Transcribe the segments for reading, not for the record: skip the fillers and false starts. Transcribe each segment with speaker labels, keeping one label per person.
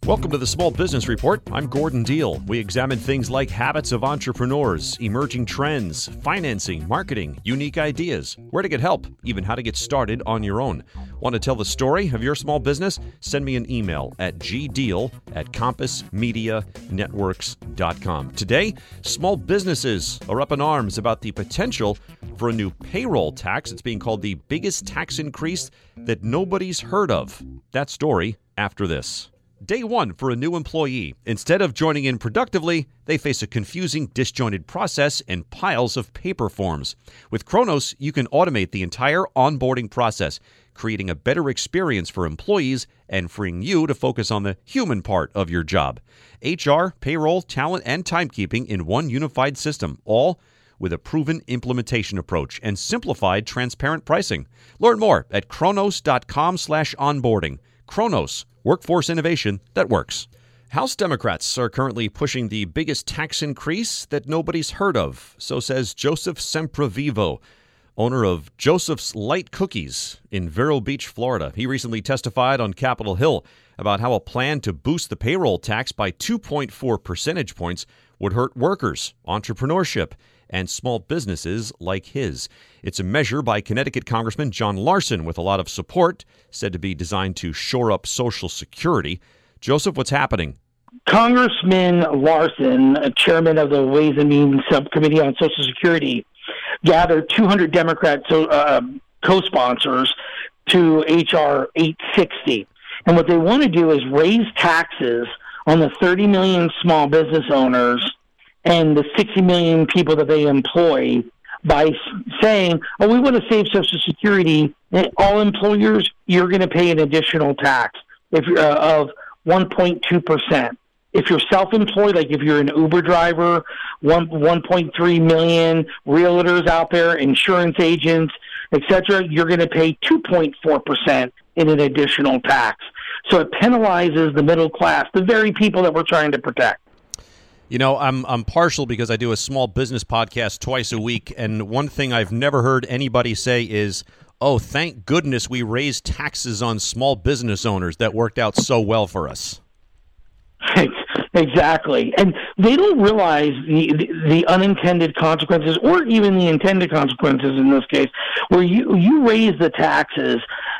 Speaker 1: Welcome to the Small Business Report. I'm Gordon Deal. We examine things like habits of entrepreneurs, emerging trends, financing, marketing, unique ideas, where to get help, even how to get started on your own. Want to tell the story of your small business? Send me an email at gdeal@compassmedianetworks.com. Today, small businesses are up in arms about the potential for a new payroll tax. It's being called the biggest tax increase that nobody's heard of. That story after this. Day one for a new employee. Instead of joining in productively, they face a confusing, disjointed process and piles of paper forms. With Kronos, you can automate the entire onboarding process, creating a better experience for employees and freeing you to focus on the human part of your job. HR, payroll, talent, and timekeeping in one unified system, all with a proven implementation approach and simplified, transparent pricing. Learn more at kronos.com/onboarding. Kronos. Workforce innovation that works. House Democrats are currently pushing the biggest tax increase that nobody's heard of, so says Joseph Sempravivo, owner of Joseph's Light Cookies in Vero Beach, Florida. He recently testified on Capitol Hill about how a plan to boost the payroll tax by 2.4 percentage points would hurt workers, entrepreneurship, and small businesses like his. It's a measure by Connecticut Congressman John Larson with a lot of support, said to be designed to shore up Social Security. Joseph, what's happening?
Speaker 2: Congressman Larson, chairman of the Ways and Means Subcommittee on Social Security, gathered 200 Democrat co-sponsors to H.R. 860. And what they want to do is raise taxes on the 30 million small business owners and the 60 million people that they employ by saying, oh, we want to save Social Security. All employers, you're going to pay an additional tax of 1.2%. If you're self-employed, like if you're an Uber driver, 1.3 million realtors out there, insurance agents, etc., you're going to pay 2.4% in an additional tax. So it penalizes the middle class, the very people that we're trying to protect.
Speaker 1: You know, I'm partial because I do a small business podcast twice a week, and one thing I've never heard anybody say is, oh, thank goodness we raised taxes on small business owners. That worked out so well for us.
Speaker 2: Exactly. And they don't realize the unintended consequences, or even the intended consequences in this case, where you raise the taxes,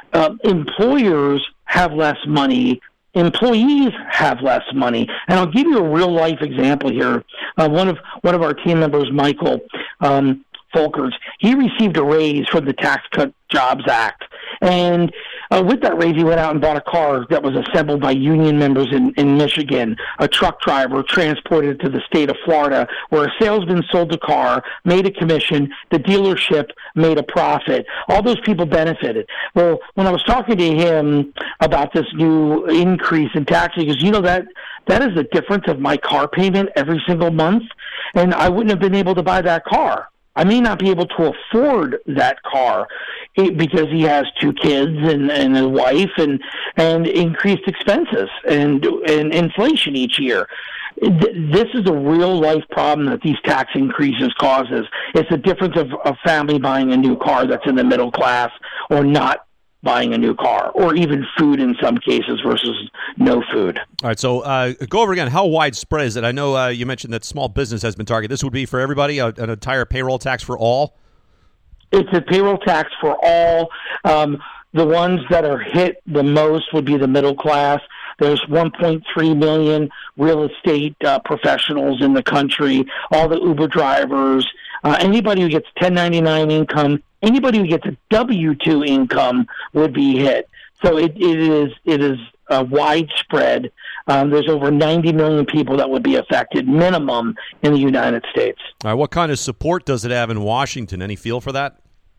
Speaker 2: employers have less money, employees have less money. And I'll give you a real life example here. One of our team members, Michael Folkers, he received a raise from the Tax Cut Jobs Act. And with that raise, he went out and bought a car that was assembled by union members in Michigan. A truck driver transported it to the state of Florida, where a salesman sold the car, made a commission, the dealership made a profit. All those people benefited. Well, when I was talking to him about this new increase in tax, he goes, you know, that is the difference of my car payment every single month, and I wouldn't have been able to buy that car. I may not be able to afford that car because he has 2 kids and a wife and increased expenses and inflation each year. This is a real life problem that these tax increases causes. It's the difference of a family buying a new car that's in the middle class or not buying a new car, or even food in some cases versus no food.
Speaker 1: All right, so go over again. How widespread is it? I know you mentioned that small business has been targeted. This would be for everybody, an entire payroll tax for all?
Speaker 2: It's a payroll tax for all. The ones that are hit the most would be the middle class. There's 1.3 million real estate professionals in the country, all the Uber drivers, anybody who gets 1099 income, anybody who gets a W-2 income would be hit. So it is widespread. There's over 90 million people that would be affected, minimum, in the United States.
Speaker 1: All right, what kind of support does it have in Washington? Any feel for that?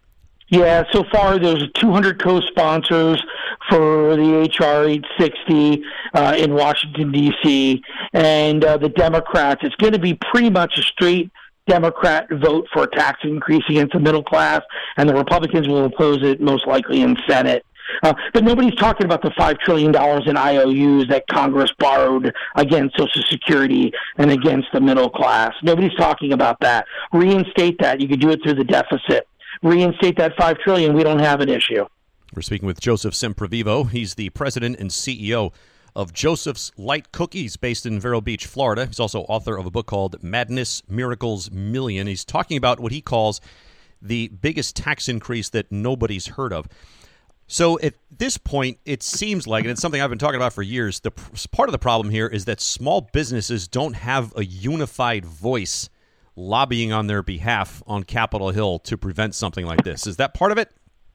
Speaker 2: Yeah, so far there's 200 co-sponsors for the H.R. 860 in Washington, D.C., and the Democrats, it's going to be pretty much a straight Democrat vote for a tax increase against the middle class, and the Republicans will oppose it most likely in Senate. But nobody's talking about the $5 trillion in IOUs that Congress borrowed against Social Security and against the middle class. Nobody's talking about that. Reinstate that. You could do it through the deficit. Reinstate that $5 trillion. We don't have an issue.
Speaker 1: We're speaking with Joseph Sempravivo. He's the president and CEO of Joseph's Light Cookies based in Vero Beach, Florida. He's also author of a book called Madness Miracles Million. He's talking about what he calls the biggest tax increase that nobody's heard of. So at this point, it seems like, and it's something I've been talking about for years, part of the problem here is that small businesses don't have a unified voice lobbying on their behalf on Capitol Hill to prevent something like this. Is that part of it?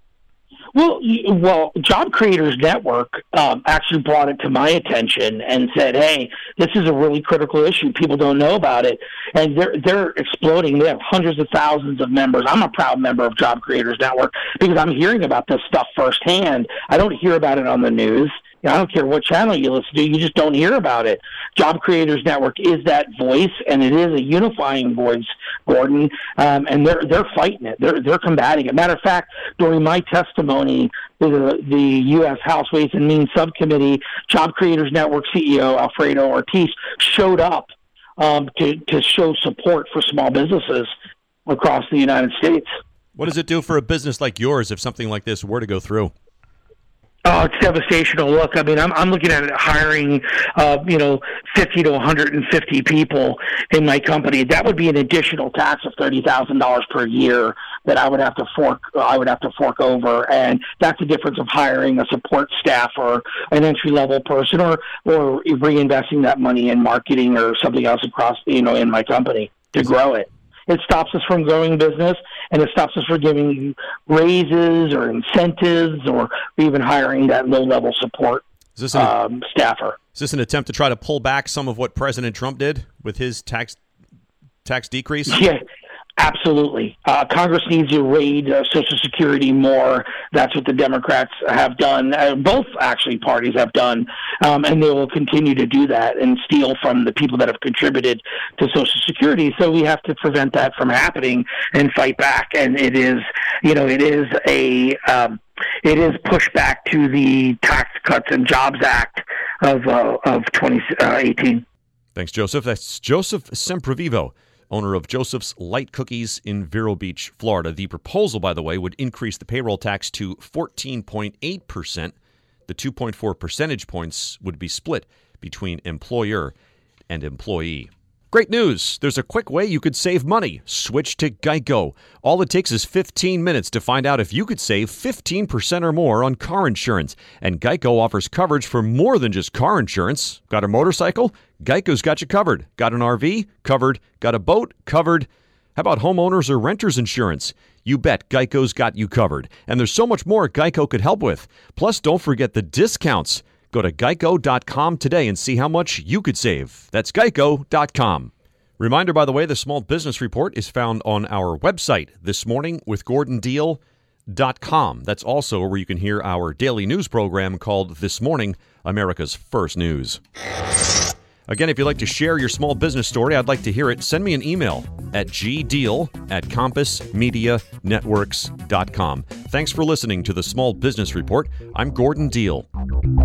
Speaker 2: Well, Job Creators Network actually brought it to my attention and said, "Hey, this is a really critical issue. People don't know about it, and they're exploding. They have hundreds of thousands of members. I'm a proud member of Job Creators Network because I'm hearing about this stuff firsthand. I don't hear about it on the news. I don't care what channel you listen to, you just don't hear about it. Job Creators Network is that voice, and it is a unifying voice, Gordon, and they're fighting it. They're combating it. Matter of fact, during my testimony to the U.S. House Ways and Means Subcommittee, Job Creators Network CEO Alfredo Ortiz showed up to show support for small businesses across the United States.
Speaker 1: What does it do for a business like yours if something like this were to go through?
Speaker 2: Oh, it's devastational. Look, I mean, I'm looking at hiring, 50 to 150 people in my company. That would be an additional tax of $30,000 per year that I would have to fork over, and that's the difference of hiring a support staff or an entry level person, or reinvesting that money in marketing or something else across, in my company to grow it. It stops us from growing business, and it stops us from giving raises or incentives or even hiring that low-level support staffer.
Speaker 1: Is this an attempt to try to pull back some of what President Trump did with his tax decrease?
Speaker 2: Yeah, absolutely. Congress needs to raid Social Security more. That's what the Democrats have done. Both, actually, parties have done, and they will continue to do that and steal from the people that have contributed to Social Security. So we have to prevent that from happening and fight back. And it is pushback to the Tax Cuts and Jobs Act of 2018.
Speaker 1: Thanks, Joseph. That's Joseph Semprevivo, owner of Joseph's Light Cookies in Vero Beach, Florida. The proposal, by the way, would increase the payroll tax to 14.8%. The 2.4 percentage points would be split between employer and employee. Great news! There's a quick way you could save money. Switch to Geico. All it takes is 15 minutes to find out if you could save 15% or more on car insurance. And Geico offers coverage for more than just car insurance. Got a motorcycle? Geico's got you covered. Got an RV? Covered. Got a boat? Covered. How about homeowners or renters insurance? You bet Geico's got you covered. And there's so much more Geico could help with. Plus, don't forget the discounts. Go to geico.com today and see how much you could save. That's geico.com. Reminder, by the way, the Small Business Report is found on our website, thismorningwithgordondeal.com. That's also where you can hear our daily news program called This Morning, America's First News. Again, if you'd like to share your small business story, I'd like to hear it. Send me an email at gdeal@compassmedianetworks.com. Thanks for listening to the Small Business Report. I'm Gordon Deal.